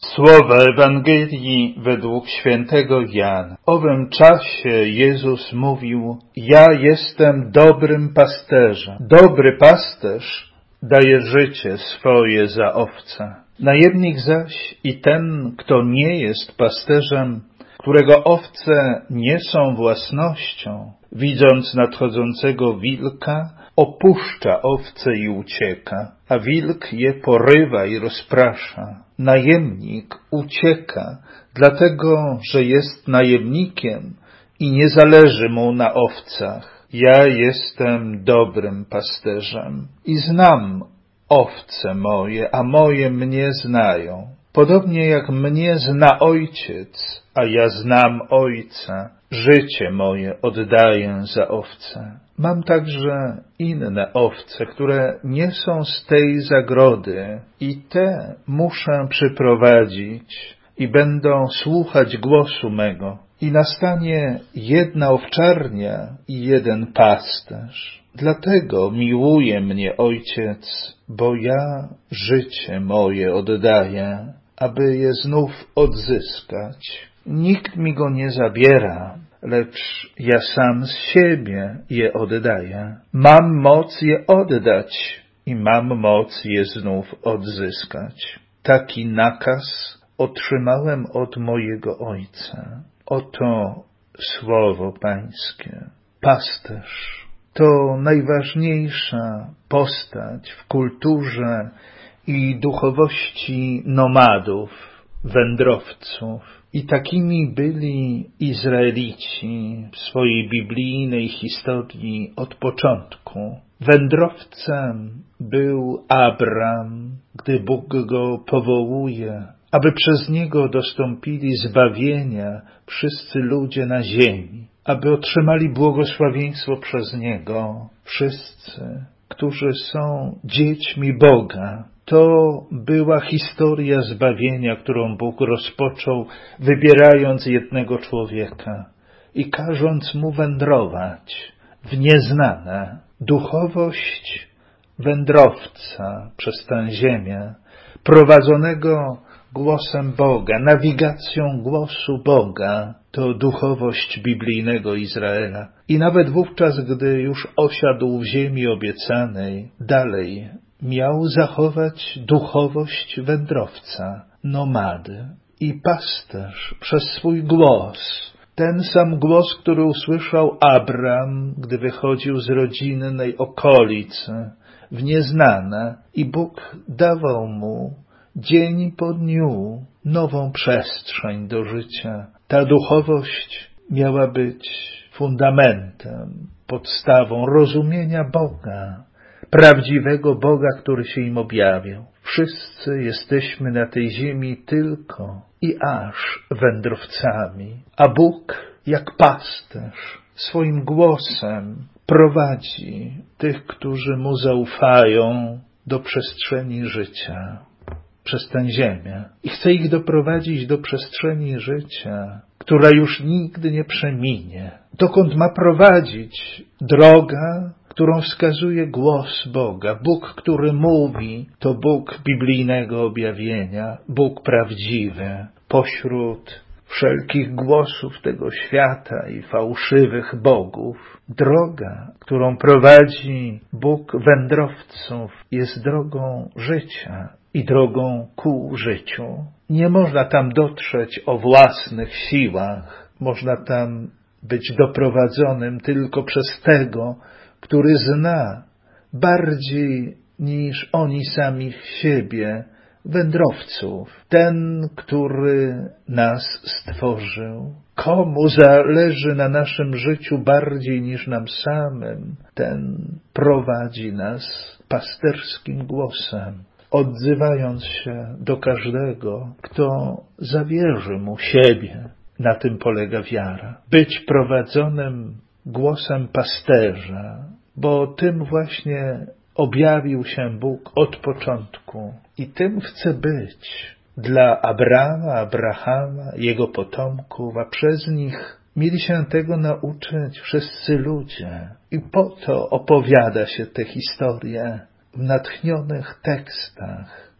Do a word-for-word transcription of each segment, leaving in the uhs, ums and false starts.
Słowa Ewangelii według świętego Jana. W owym czasie Jezus mówił: Ja jestem dobrym pasterzem. Dobry pasterz daje życie swoje za owce. Najemnik zaś i ten, kto nie jest pasterzem, którego owce nie są własnością, widząc nadchodzącego wilka, opuszcza owce i ucieka, a wilk je porywa i rozprasza. Najemnik ucieka, dlatego że jest najemnikiem i nie zależy mu na owcach. Ja jestem dobrym pasterzem i znam owce moje, a moje mnie znają. Podobnie jak mnie zna Ojciec, a ja znam Ojca, życie moje oddaję za owce. Mam także inne owce, które nie są z tej zagrody i te muszę przyprowadzić i będą słuchać głosu mego. I nastanie jedna owczarnia i jeden pasterz. Dlatego miłuje mnie Ojciec, bo ja życie moje oddaję, aby je znów odzyskać. Nikt mi go nie zabiera, lecz ja sam z siebie je oddaję. Mam moc je oddać i mam moc je znów odzyskać. Taki nakaz otrzymałem od mojego Ojca. Oto słowo Pańskie. Pasterz to najważniejsza postać w kulturze i duchowości nomadów, wędrowców. I takimi byli Izraelici w swojej biblijnej historii od początku. Wędrowcem był Abram, gdy Bóg go powołuje, aby przez niego dostąpili zbawienia wszyscy ludzie na ziemi, aby otrzymali błogosławieństwo przez niego wszyscy, którzy są dziećmi Boga. To była historia zbawienia, którą Bóg rozpoczął, wybierając jednego człowieka i każąc mu wędrować w nieznane. Duchowość wędrowca przez tę ziemię, prowadzonego głosem Boga, nawigacją głosu Boga, to duchowość biblijnego Izraela. I nawet wówczas, gdy już osiadł w ziemi obiecanej, dalej miał zachować duchowość wędrowca, nomady. I pasterz przez swój głos, ten sam głos, który usłyszał Abram, gdy wychodził z rodzinnej okolicy w nieznane, i Bóg dawał mu dzień po dniu nową przestrzeń do życia. Ta duchowość miała być fundamentem, podstawą rozumienia Boga, prawdziwego Boga, który się im objawiał. Wszyscy jesteśmy na tej ziemi tylko i aż wędrowcami, a Bóg jak pasterz swoim głosem prowadzi tych, którzy Mu zaufają, do przestrzeni życia przez tę ziemię. I chce ich doprowadzić do przestrzeni życia, która już nigdy nie przeminie. Dokąd ma prowadzić droga, którą wskazuje głos Boga. Bóg, który mówi, to Bóg biblijnego objawienia, Bóg prawdziwy. Pośród wszelkich głosów tego świata i fałszywych bogów, droga, którą prowadzi Bóg wędrowców, jest drogą życia i drogą ku życiu. Nie można tam dotrzeć o własnych siłach. Można tam być doprowadzonym tylko przez tego, który zna bardziej niż oni sami siebie wędrowców. Ten, który nas stworzył. Komu zależy na naszym życiu bardziej niż nam samym, ten prowadzi nas pasterskim głosem, odzywając się do każdego, kto zawierzy mu siebie. Na tym polega wiara. Być prowadzonym głosem pasterza, bo tym właśnie objawił się Bóg od początku i tym chce być dla Abrama, Abrahama, jego potomków, a przez nich mieli się tego nauczyć wszyscy ludzie. I po to opowiada się te historie w natchnionych tekstach,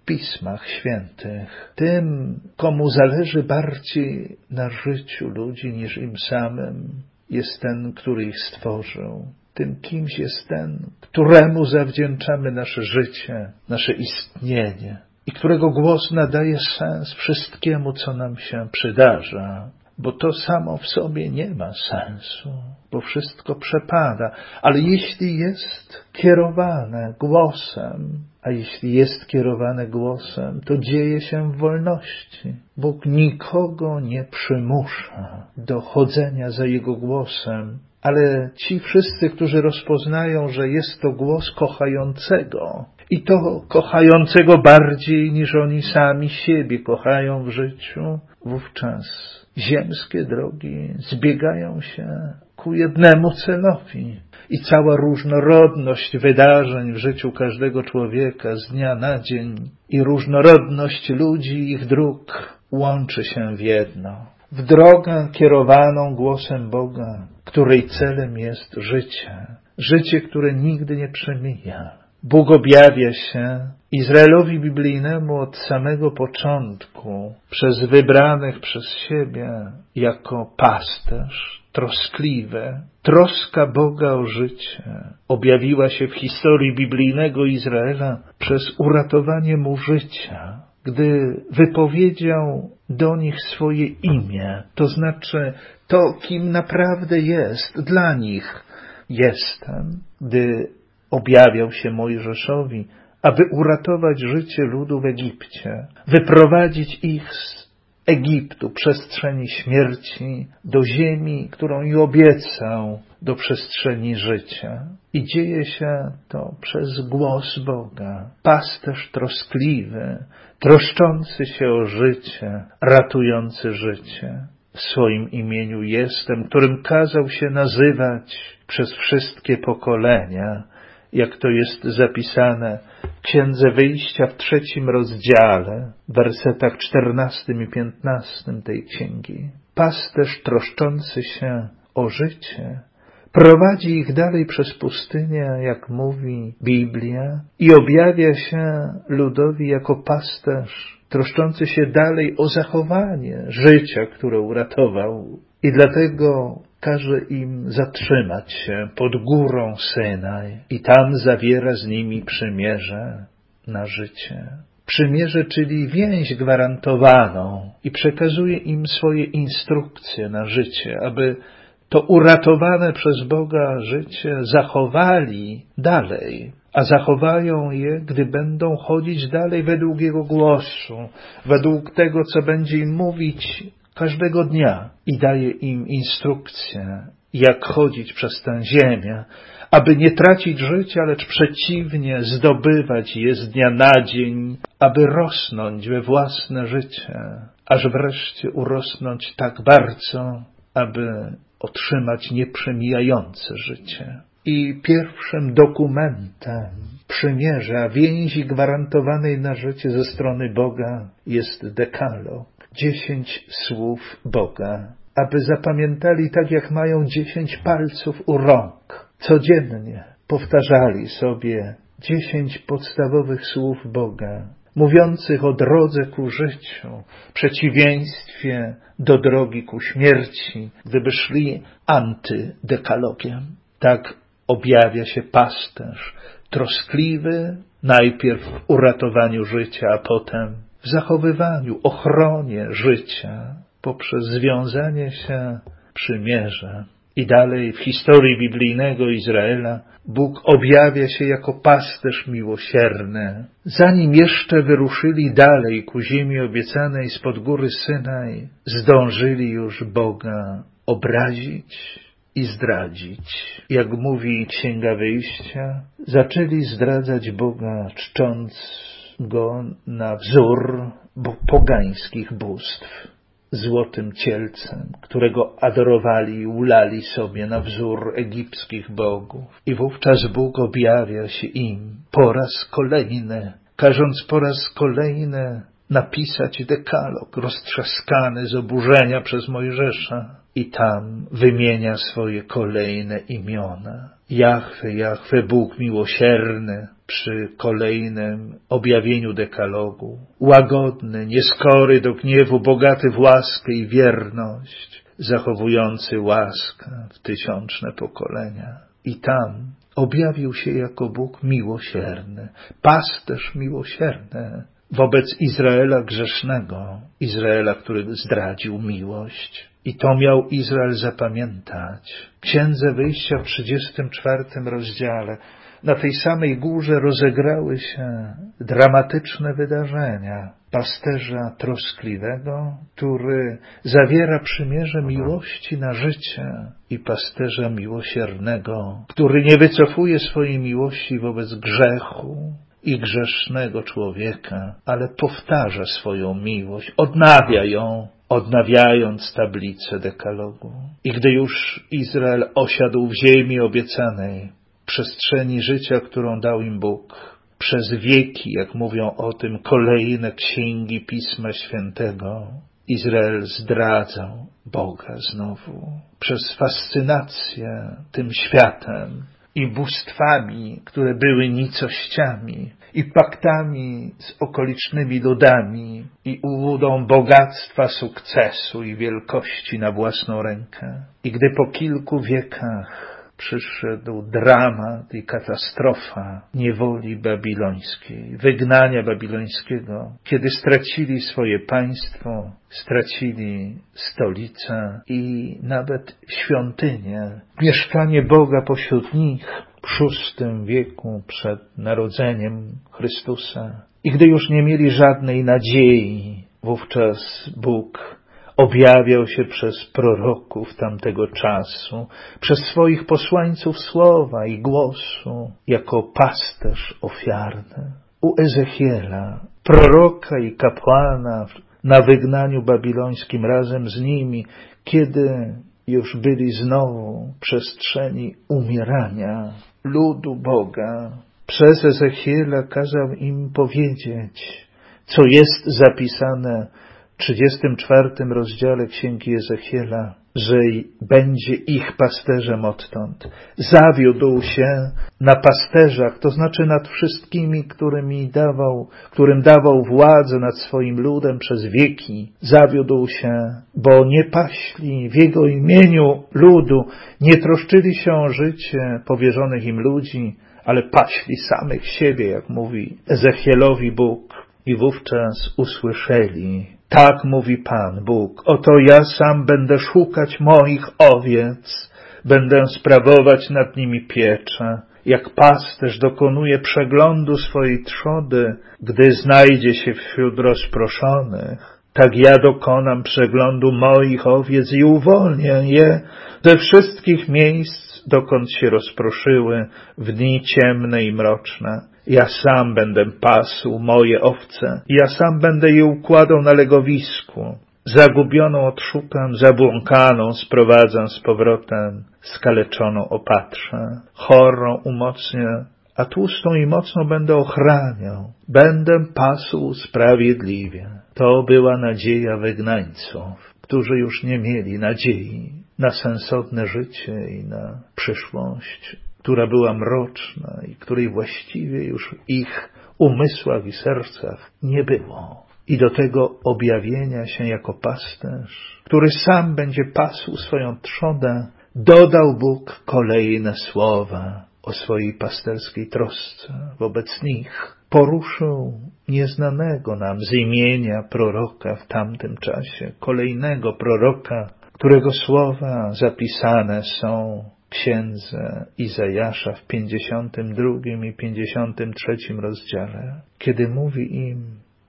Pismach Świętych. Tym, komu zależy bardziej na życiu ludzi niż im samym, jest ten, który ich stworzył. Tym kimś jest ten, któremu zawdzięczamy nasze życie, nasze istnienie i którego głos nadaje sens wszystkiemu, co nam się przydarza. Bo to samo w sobie nie ma sensu, bo wszystko przepada. Ale jeśli jest kierowane głosem, a jeśli jest kierowane głosem, to dzieje się w wolności. Bóg nikogo nie przymusza do chodzenia za Jego głosem, ale ci wszyscy, którzy rozpoznają, że jest to głos kochającego, i to kochającego bardziej niż oni sami siebie kochają w życiu, wówczas ziemskie drogi zbiegają się ku jednemu celowi. I cała różnorodność wydarzeń w życiu każdego człowieka z dnia na dzień i różnorodność ludzi i ich dróg łączy się w jedno. W drogę kierowaną głosem Boga, której celem jest życie. Życie, które nigdy nie przemija. Bóg objawia się Izraelowi biblijnemu od samego początku przez wybranych przez siebie jako pasterz troskliwy. Troska Boga o życie objawiła się w historii biblijnego Izraela przez uratowanie mu życia, gdy wypowiedział do nich swoje imię, to znaczy to, kim naprawdę jest dla nich. Jestem, gdy objawiał się Mojżeszowi, aby uratować życie ludu w Egipcie, wyprowadzić ich z Egiptu, przestrzeni śmierci, do ziemi, którą i obiecał, do przestrzeni życia. I dzieje się to przez głos Boga. Pasterz troskliwy, troszczący się o życie, ratujący życie. W swoim imieniu jestem, którym kazał się nazywać przez wszystkie pokolenia, jak to jest zapisane w Księdze Wyjścia w trzecim rozdziale, w wersetach czternastym i piętnastym tej księgi. Pasterz troszczący się o życie prowadzi ich dalej przez pustynię, jak mówi Biblia, i objawia się ludowi jako pasterz troszczący się dalej o zachowanie życia, które uratował. I dlatego każe im zatrzymać się pod górą Synaj i tam zawiera z nimi przymierze na życie. Przymierze, czyli więź gwarantowaną, i przekazuje im swoje instrukcje na życie, aby to uratowane przez Boga życie zachowali dalej, a zachowają je, gdy będą chodzić dalej według Jego głosu, według tego, co będzie im mówić każdego dnia, i daje im instrukcję, jak chodzić przez tę ziemię, aby nie tracić życia, lecz przeciwnie zdobywać je z dnia na dzień, aby rosnąć we własne życie, aż wreszcie urosnąć tak bardzo, aby otrzymać nieprzemijające życie. I pierwszym dokumentem przymierza, więzi gwarantowanej na życie ze strony Boga jest dekalog. Dziesięć słów Boga, aby zapamiętali tak, jak mają dziesięć palców u rąk. Codziennie powtarzali sobie dziesięć podstawowych słów Boga, mówiących o drodze ku życiu, przeciwieństwie do drogi ku śmierci, gdyby szli antydekalogiem. Tak objawia się pasterz, troskliwy najpierw w uratowaniu życia, a potem w zachowywaniu, ochronie życia poprzez związanie się przymierza. I dalej w historii biblijnego Izraela Bóg objawia się jako pasterz miłosierny. Zanim jeszcze wyruszyli dalej ku ziemi obiecanej spod góry Synaj, zdążyli już Boga obrazić i zdradzić. Jak mówi Księga Wyjścia, zaczęli zdradzać Boga, czcząc Go na wzór pogańskich bóstw, złotym cielcem, którego adorowali i ulali sobie na wzór egipskich bogów. I wówczas Bóg objawia się im po raz kolejny, każąc po raz kolejny napisać dekalog, roztrzaskany z oburzenia przez Mojżesza. I tam wymienia swoje kolejne imiona. Jahwe, Jahwe, Bóg miłosierny, przy kolejnym objawieniu dekalogu, łagodny, nieskory do gniewu, bogaty w łaskę i wierność, zachowujący łaskę w tysiączne pokolenia. I tam objawił się jako Bóg miłosierny, pasterz miłosierny wobec Izraela grzesznego, Izraela, który zdradził miłość. I to miał Izrael zapamiętać. W Księdze Wyjścia w trzydziestym czwartym rozdziale na tej samej górze rozegrały się dramatyczne wydarzenia. Pasterza troskliwego, który zawiera przymierze miłości na życie, i pasterza miłosiernego, który nie wycofuje swojej miłości wobec grzechu i grzesznego człowieka, ale powtarza swoją miłość, odnawia ją, odnawiając tablicę dekalogu. I gdy już Izrael osiadł w ziemi obiecanej, przestrzeni życia, którą dał im Bóg, przez wieki, jak mówią o tym kolejne księgi Pisma Świętego, Izrael zdradzał Boga znowu. Przez fascynację tym światem i bóstwami, które były nicościami, i paktami z okolicznymi ludami, i ułudą bogactwa, sukcesu i wielkości na własną rękę. I gdy po kilku wiekach przyszedł dramat i katastrofa niewoli babilońskiej, wygnania babilońskiego, kiedy stracili swoje państwo, stracili stolicę i nawet świątynię, mieszkanie Boga pośród nich w szóstym wieku przed narodzeniem Chrystusa. I gdy już nie mieli żadnej nadziei, wówczas Bóg objawiał się przez proroków tamtego czasu, przez swoich posłańców słowa i głosu, jako pasterz ofiarny. U Ezechiela, proroka i kapłana na wygnaniu babilońskim razem z nimi, kiedy już byli znowu w przestrzeni umierania ludu Boga, przez Ezechiela kazał im powiedzieć, co jest zapisane w trzydziestym czwartym rozdziale Księgi Ezechiela, że będzie ich pasterzem odtąd. Zawiódł się na pasterzach, to znaczy nad wszystkimi, którymi dawał, którym dawał władzę nad swoim ludem przez wieki. Zawiódł się, bo nie paśli w Jego imieniu ludu, nie troszczyli się o życie powierzonych im ludzi, ale paśli samych siebie, jak mówi Ezechielowi Bóg. I wówczas usłyszeli: tak mówi Pan Bóg, oto ja sam będę szukać moich owiec, będę sprawować nad nimi pieczę, jak pasterz dokonuje przeglądu swojej trzody, gdy znajdzie się wśród rozproszonych. Tak ja dokonam przeglądu moich owiec i uwolnię je ze wszystkich miejsc, dokąd się rozproszyły w dni ciemne i mroczne. Ja sam będę pasł moje owce, ja sam będę je układał na legowisku. Zagubioną odszukam, zabłąkaną sprowadzam z powrotem, skaleczoną opatrzę, chorą umocnię, a tłustą i mocną będę ochraniał. Będę pasł sprawiedliwie. To była nadzieja wygnańców, którzy już nie mieli nadziei na sensowne życie i na przyszłość, która była mroczna i której właściwie już w ich umysłach i sercach nie było. I do tego objawienia się jako pasterz, który sam będzie pasł swoją trzodę, dodał Bóg kolejne słowa o swojej pasterskiej trosce wobec nich. Poruszył nieznanego nam z imienia proroka w tamtym czasie, kolejnego proroka, którego słowa zapisane są w Księdze Izajasza w pięćdziesiątym drugim i pięćdziesiątym trzecim rozdziale, kiedy mówi im,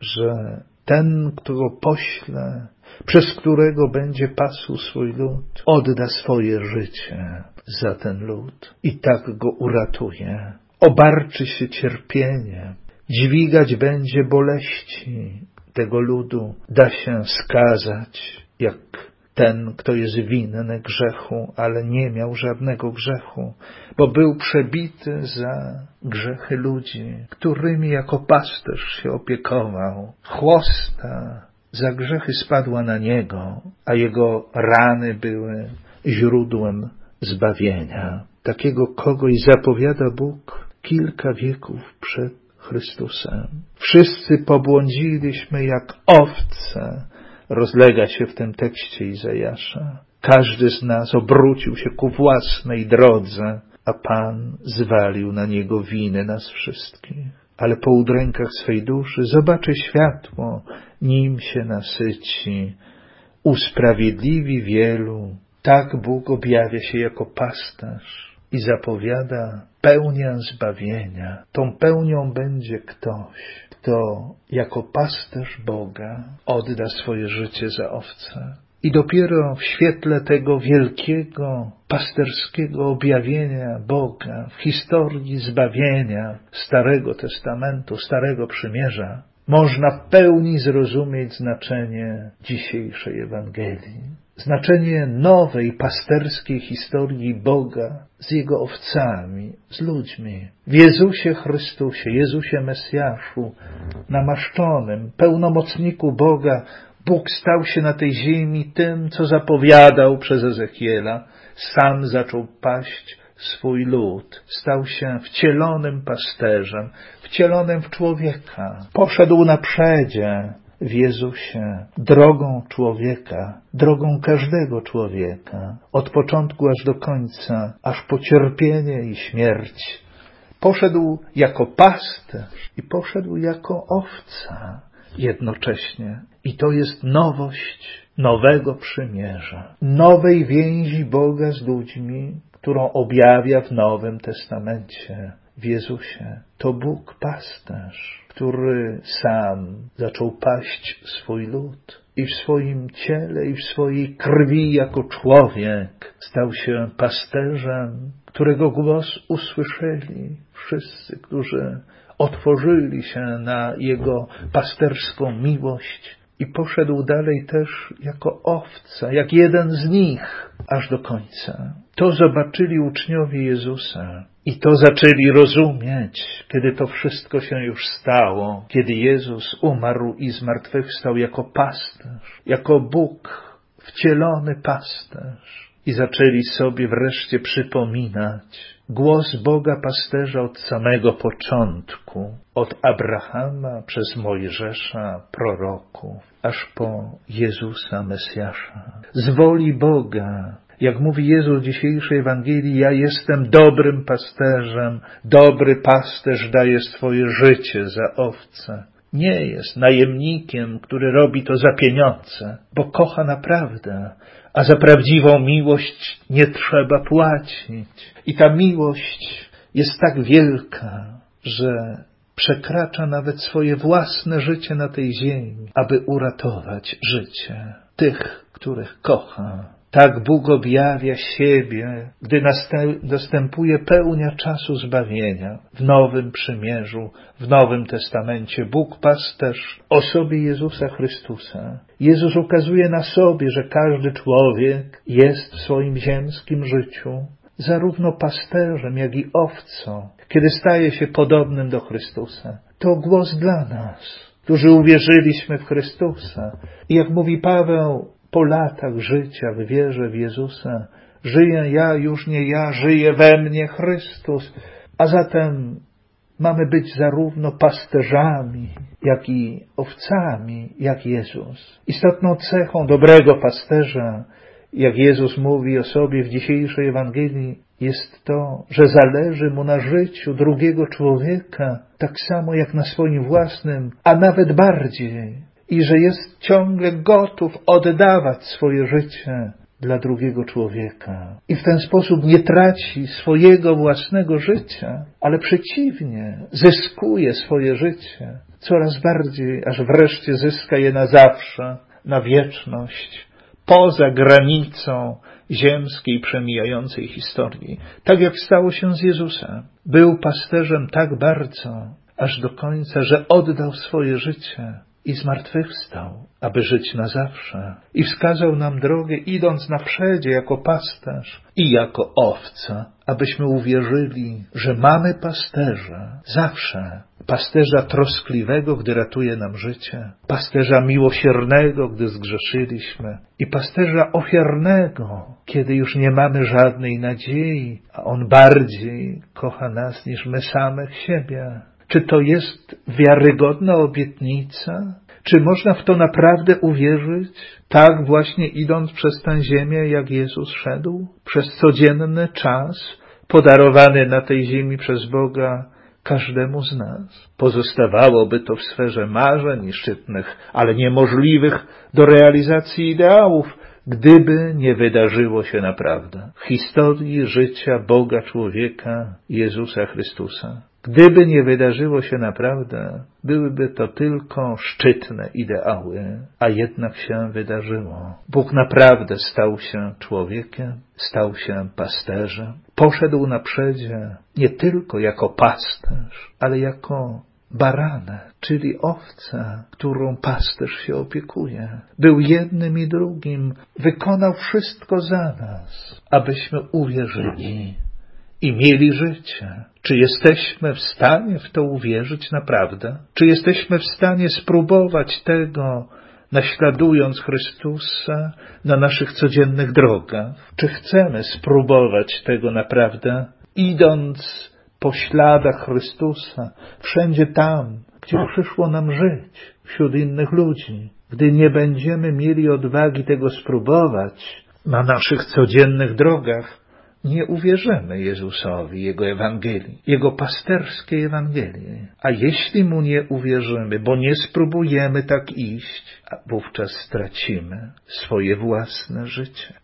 że ten, którego pośle, przez którego będzie pasł swój lud, odda swoje życie za ten lud i tak go uratuje. Obarczy się cierpieniem, dźwigać będzie boleści tego ludu, da się skazać, jak ten, kto jest winny grzechu, ale nie miał żadnego grzechu, bo był przebity za grzechy ludzi, którymi jako pasterz się opiekował. Chłosta za grzechy spadła na niego, a jego rany były źródłem zbawienia. takiego kogoś zapowiada Bóg kilka wieków przed Chrystusem. Wszyscy pobłądziliśmy jak owce, rozlega się w tym tekście Izajasza. Każdy z nas obrócił się ku własnej drodze, a Pan zwalił na niego winy nas wszystkich. Ale po udrękach swej duszy zobaczy światło, nim się nasyci. Usprawiedliwi wielu. Tak Bóg objawia się jako pasterz i zapowiada pełnię zbawienia. Tą pełnią będzie ktoś, kto jako pasterz Boga odda swoje życie za owce. I dopiero w świetle tego wielkiego pasterskiego objawienia Boga w historii zbawienia Starego Testamentu, Starego Przymierza, można w pełni zrozumieć znaczenie dzisiejszej Ewangelii. Znaczenie nowej pasterskiej historii Boga z Jego owcami, z ludźmi. W Jezusie Chrystusie, Jezusie Mesjaszu, namaszczonym, pełnomocniku Boga, Bóg stał się na tej ziemi tym, co zapowiadał przez Ezechiela. Sam zaczął paść swój lud. Stał się wcielonym pasterzem, wcielonym w człowieka. Poszedł na przedzie w Jezusie drogą człowieka, drogą każdego człowieka, od początku aż do końca, aż po cierpienie i śmierć. Poszedł jako pasterz i poszedł jako owca jednocześnie. I to jest nowość nowego przymierza, nowej więzi Boga z ludźmi, którą objawia w Nowym Testamencie, w Jezusie. To Bóg pasterz, który sam zaczął paść swój lud i w swoim ciele i w swojej krwi jako człowiek stał się pasterzem, którego głos usłyszeli wszyscy, którzy otworzyli się na Jego pasterską miłość i poszedł dalej też jako owca, jak jeden z nich, aż do końca. To zobaczyli uczniowie Jezusa i to zaczęli rozumieć, kiedy to wszystko się już stało, kiedy Jezus umarł i zmartwychwstał jako pasterz, jako Bóg, wcielony pasterz. I zaczęli sobie wreszcie przypominać głos Boga pasterza od samego początku, od Abrahama przez Mojżesza, proroków, aż po Jezusa Mesjasza. Z woli Boga, jak mówi Jezus w dzisiejszej Ewangelii, ja jestem dobrym pasterzem, dobry pasterz daje swoje życie za owce. Nie jest najemnikiem, który robi to za pieniądze, bo kocha naprawdę, a za prawdziwą miłość nie trzeba płacić. I ta miłość jest tak wielka, że przekracza nawet swoje własne życie na tej ziemi, aby uratować życie tych, których kocha. Tak Bóg objawia siebie, gdy następuje pełnia czasu zbawienia w Nowym Przymierzu, w Nowym Testamencie. Bóg pasterz w osobie Jezusa Chrystusa. Jezus ukazuje na sobie, że każdy człowiek jest w swoim ziemskim życiu zarówno pasterzem, jak i owcą, kiedy staje się podobnym do Chrystusa. To głos dla nas, którzy uwierzyliśmy w Chrystusa. I jak mówi Paweł, po latach życia w wierze w Jezusa żyję ja, już nie ja, żyje we mnie Chrystus. A zatem mamy być zarówno pasterzami, jak i owcami, jak Jezus. Istotną cechą dobrego pasterza, jak Jezus mówi o sobie w dzisiejszej Ewangelii, jest to, że zależy mu na życiu drugiego człowieka, tak samo jak na swoim własnym, a nawet bardziej. I że jest ciągle gotów oddawać swoje życie dla drugiego człowieka. I w ten sposób nie traci swojego własnego życia, ale przeciwnie, zyskuje swoje życie coraz bardziej, aż wreszcie zyska je na zawsze, na wieczność, poza granicą ziemskiej, przemijającej historii. Tak jak stało się z Jezusem. Był pasterzem tak bardzo, aż do końca, że oddał swoje życie. i zmartwychwstał, aby żyć na zawsze. I wskazał nam drogę, idąc naprzedzie jako pasterz i jako owca, abyśmy uwierzyli, że mamy pasterza zawsze. Pasterza troskliwego, gdy ratuje nam życie. Pasterza miłosiernego, gdy zgrzeszyliśmy. I pasterza ofiarnego, kiedy już nie mamy żadnej nadziei, a On bardziej kocha nas niż my samych siebie. Czy to jest wiarygodna obietnica? Czy można w to naprawdę uwierzyć? Tak właśnie idąc przez tę ziemię, jak Jezus szedł? Przez codzienny czas podarowany na tej ziemi przez Boga każdemu z nas. Pozostawałoby to w sferze marzeń i szczytnych, ale niemożliwych do realizacji ideałów, gdyby nie wydarzyło się naprawdę w historii życia Boga człowieka Jezusa Chrystusa. Gdyby nie wydarzyło się naprawdę, byłyby to tylko szczytne ideały, a jednak się wydarzyło. Bóg naprawdę stał się człowiekiem, stał się pasterzem. Poszedł naprzedzie nie tylko jako pasterz, ale jako baranek, czyli owca, którą pasterz się opiekuje. Był jednym i drugim, wykonał wszystko za nas, abyśmy uwierzyli i mieli życie. Czy jesteśmy w stanie w to uwierzyć naprawdę? Czy jesteśmy w stanie spróbować tego, naśladując Chrystusa na naszych codziennych drogach? Czy chcemy spróbować tego naprawdę, idąc po śladach Chrystusa, wszędzie tam, gdzie przyszło nam żyć, wśród innych ludzi? Gdy nie będziemy mieli odwagi tego spróbować na naszych codziennych drogach, nie uwierzymy Jezusowi, Jego Ewangelii, Jego pasterskiej Ewangelii. A jeśli Mu nie uwierzymy, bo nie spróbujemy tak iść, wówczas stracimy swoje własne życie.